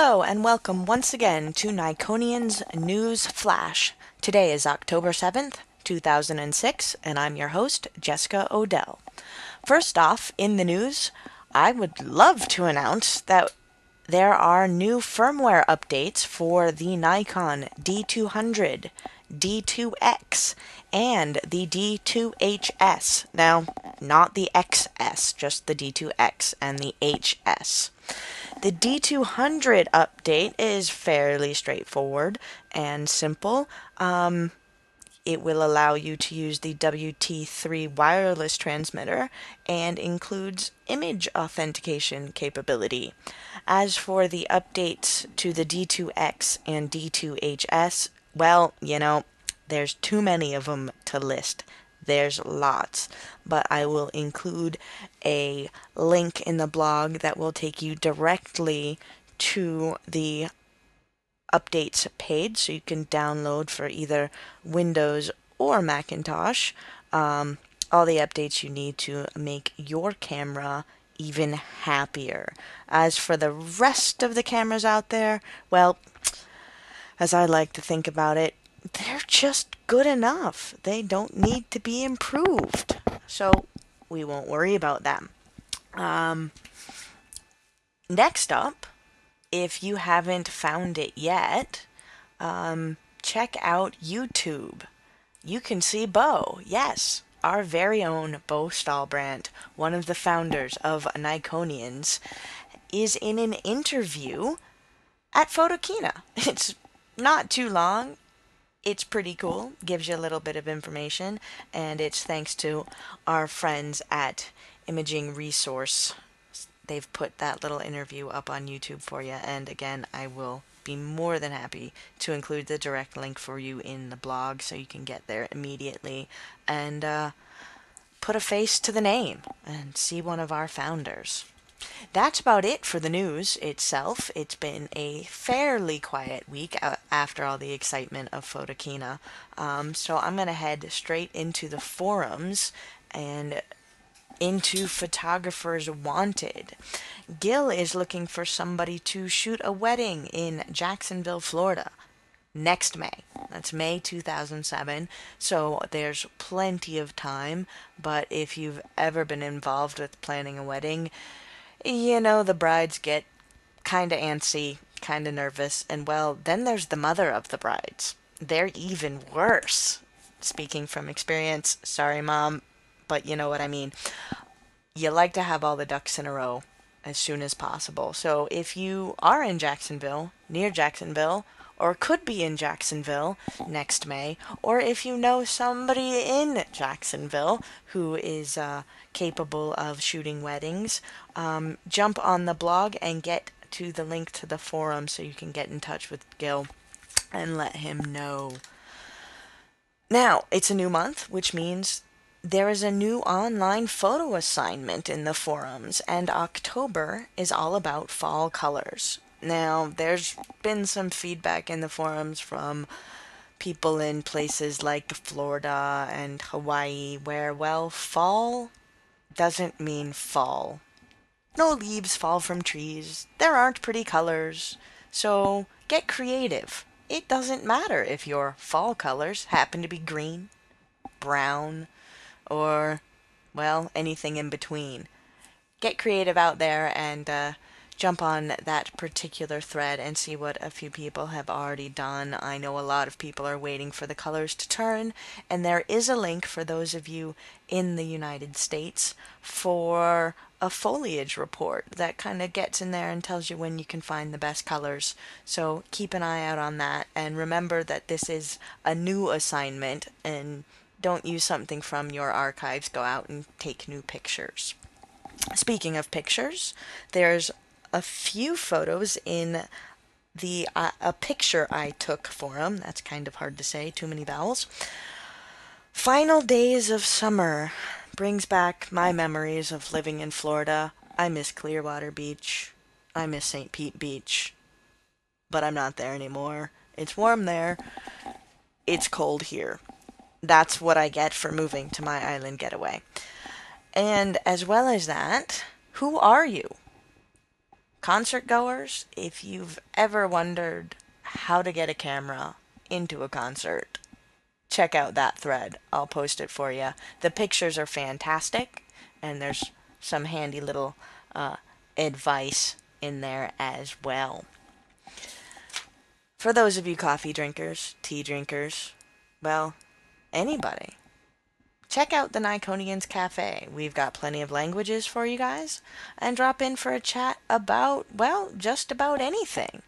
Hello and welcome once again to Nikonian's News Flash. Today is October 7th, 2006, and I'm your host, Jessica Odell. First off, in the news, I would love to announce that there are new firmware updates for the Nikon D200, D2X, and the D2HS. Now, not the XS, just the D2X and the HS. The D200 update is fairly straightforward and simple. It will allow you to use the WT3 wireless transmitter and includes image authentication capability. As for the updates to the D2X and D2HS, well, there's too many of them to list. There's lots, but I will include a link in the blog that will take you directly to the updates page so you can download for either Windows or Macintosh all the updates you need to make your camera even happier. As for the rest of the cameras out there, well, as I like to think about it, they're just good enough. They don't need to be improved. So we won't worry about them. Next up, if you haven't found it yet, check out YouTube. You can see Bo, yes, our very own Bo Stahlbrandt, one of the founders of Nikonians, is in an interview at Photokina. It's not too long. It's pretty cool, gives you a little bit of information, and it's thanks to our friends at Imaging Resource. They've put that little interview up on YouTube for you, and again, I will be more than happy to include the direct link for you in the blog so you can get there immediately and put a face to the name and see one of our founders. That's about it for the news itself. It's been a fairly quiet week after all the excitement of Photokina. So I'm going to head straight into the forums and into Photographers Wanted. Gil is looking for somebody to shoot a wedding in Jacksonville, Florida next May. That's May 2007, so there's plenty of time, but if you've ever been involved with planning a wedding, the brides get kinda antsy, kinda nervous, and well, then there's the mother of the brides. They're even worse. Speaking from experience, sorry mom, but you know what I mean. You like to have all the ducks in a row as soon as possible. So if you are in Jacksonville, near Jacksonville, or could be in Jacksonville next May, or if you know somebody in Jacksonville who is capable of shooting weddings, jump on the blog and get to the link to the forum so you can get in touch with Gil and let him know. Now, it's a new month, which means there is a new online photo assignment in the forums, and October is all about fall colors. Now, there's been some feedback in the forums from people in places like Florida and Hawaii where, well, fall doesn't mean fall. No leaves fall from trees. There aren't pretty colors. So get creative. It doesn't matter if your fall colors happen to be green, brown, or, well, anything in between. Get creative out there and jump on that particular thread and see what a few people have already done. I know a lot of people are waiting for the colors to turn, and there is a link for those of you in the United States for a foliage report that kind of gets in there and tells you when you can find the best colors. So keep an eye out on that, and remember that this is a new assignment, and don't use something from your archives. Go out and take new pictures. Speaking of pictures, there's a few photos in the A Picture I Took forum. That's kind of hard to say, too many vowels. Final days of summer brings back my memories of living in Florida. I miss Clearwater Beach. I miss St. Pete Beach. But I'm not there anymore. It's warm there. It's cold here. That's what I get for moving to my island getaway. And as well as that, who are you? Concert goers, if you've ever wondered how to get a camera into a concert, check out that thread. I'll post it for you. The pictures are fantastic, and there's some handy little uh, advice in there as well. For those of you coffee drinkers, tea drinkers, well, anybody, check out the Niconians Cafe. We've got plenty of languages for you guys, and drop in for a chat about, well, just about anything.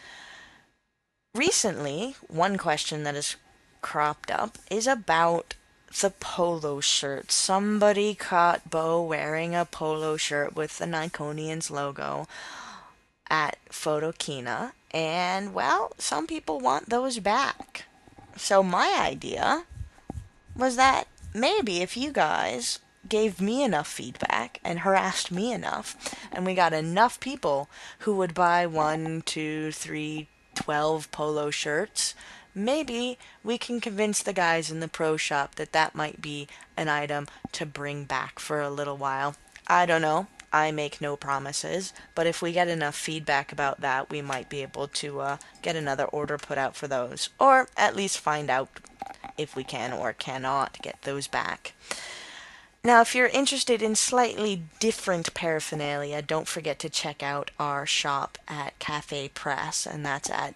Recently, one question that has cropped up is about the polo shirt. Somebody caught Bo wearing a polo shirt with the Niconians logo at Photokina, and well, some people want those back. So my idea was that maybe if you guys gave me enough feedback and harassed me enough, and we got enough people who would buy 1, 2, 3, 12 polo shirts, maybe we can convince the guys in the pro shop that that might be an item to bring back for a little while. I don't know. I make no promises, but if we get enough feedback about that, we might be able to get another order put out for those, or at least find out if we can or cannot get those back. Now, if you're interested in slightly different paraphernalia, don't forget to check out our shop at Cafe Press, and that's at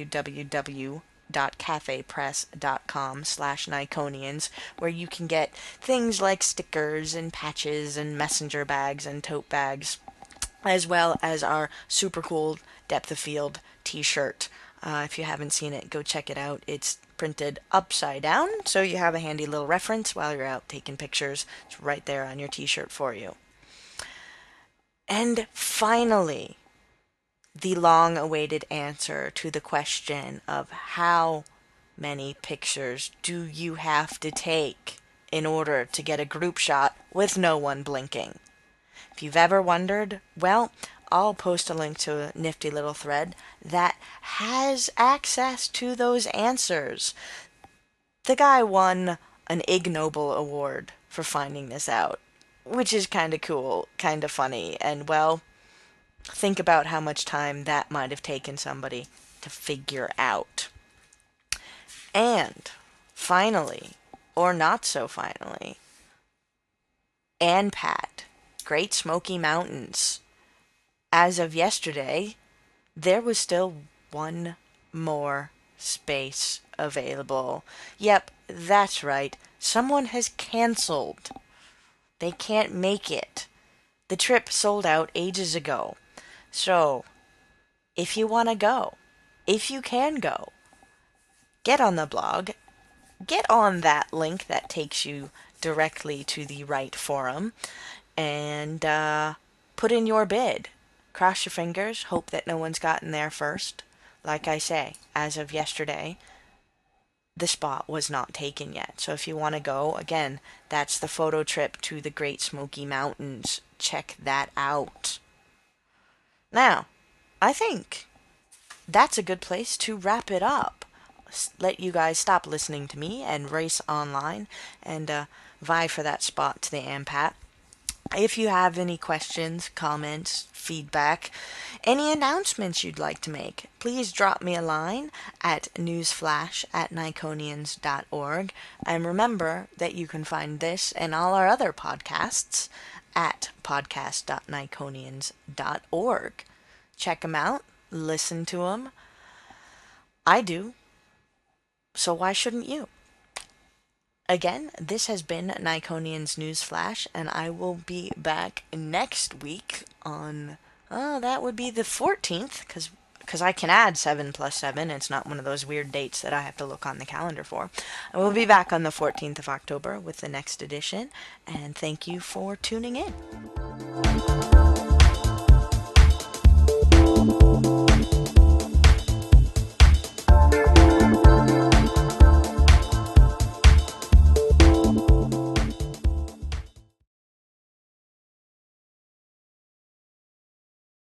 www.cafepress.com/Niconians, where you can get things like stickers and patches and messenger bags and tote bags, as well as our super cool Depth of Field t-shirt. If you haven't seen it, go check it out. It's printed upside down, so you have a handy little reference while you're out taking pictures. It's right there on your t-shirt for you. And finally, the long-awaited answer to the question of how many pictures do you have to take in order to get a group shot with no one blinking? If you've ever wondered, well, I'll post a link to a nifty little thread that has access to those answers. The guy won an Ig Nobel award for finding this out, which is kind of cool, kind of funny, and well, think about how much time that might have taken somebody to figure out. And finally, or not so finally, ANPAT, Great Smoky Mountains. As of yesterday, there was still one more space available. Yep, that's right. Someone has canceled. They can't make it. The trip sold out ages ago. So, if you want to go, if you can go, get on the blog, get on that link that takes you directly to the right forum, and put in your bid. Cross your fingers, hope that no one's gotten there first. Like I say, as of yesterday, the spot was not taken yet. So if you want to go, again, that's the photo trip to the Great Smoky Mountains. Check that out. Now, I think that's a good place to wrap it up. Let you guys stop listening to me and race online and vie for that spot to the ANPAT. If you have any questions, comments, feedback, any announcements you'd like to make, please drop me a line at newsflash@niconians.org. And remember that you can find this and all our other podcasts at podcast.niconians.org. Check them out, listen to them. I do, so why shouldn't you? Again, this has been Niconians Newsflash, and I will be back next week on, that would be the 14th, because I can add 7 plus 7. It's not one of those weird dates that I have to look on the calendar for. I will be back on the 14th of October with the next edition, and thank you for tuning in.